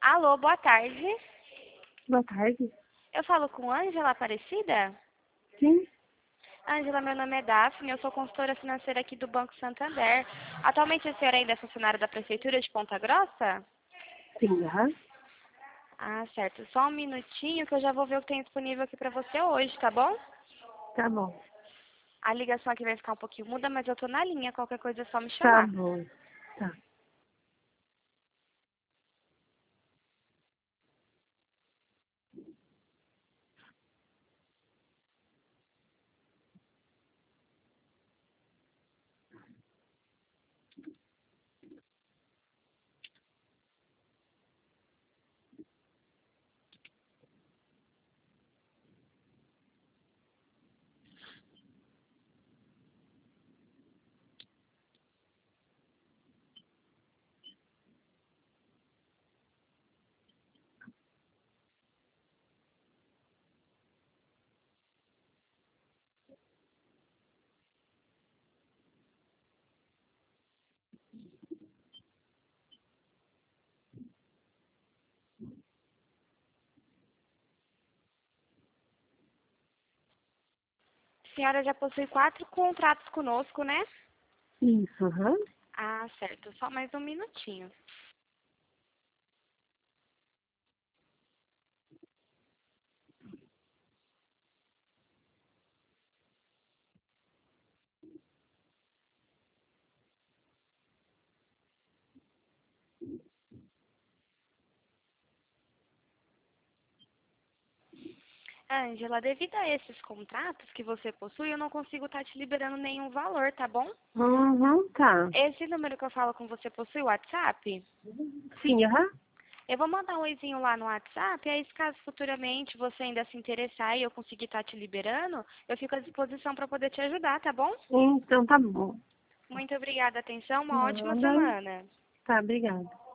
Alô, boa tarde. Boa tarde. Eu falo com Ângela Aparecida? Sim, Ângela, meu nome é Daphne, eu sou consultora financeira aqui do Banco Santander. Atualmente a senhora ainda é funcionária da Prefeitura de Ponta Grossa? sim, aham. Ah, certo. Só um minutinho que eu já vou ver o que tem disponível aqui pra você hoje, tá bom? Tá bom. A ligação aqui vai ficar um pouquinho muda, mas eu tô na linha, qualquer coisa é só me Tá chamar. bom. Tá. A senhora já possui 4 contratos conosco, né? Isso, aham. Ah, certo. Só mais um minutinho. Ângela, devido a esses contratos que você possui, eu não consigo estar te liberando nenhum valor, tá bom? Uhum, tá. Esse número que eu falo com você possui WhatsApp? Sim, aham. Eu vou mandar um oizinho lá no WhatsApp, aí se caso futuramente você ainda se interessar e eu conseguir estar te liberando, eu fico à disposição para poder te ajudar, tá bom? Então tá bom. Muito obrigada, atenção, uma ótima Nada. semana. Tá, obrigada.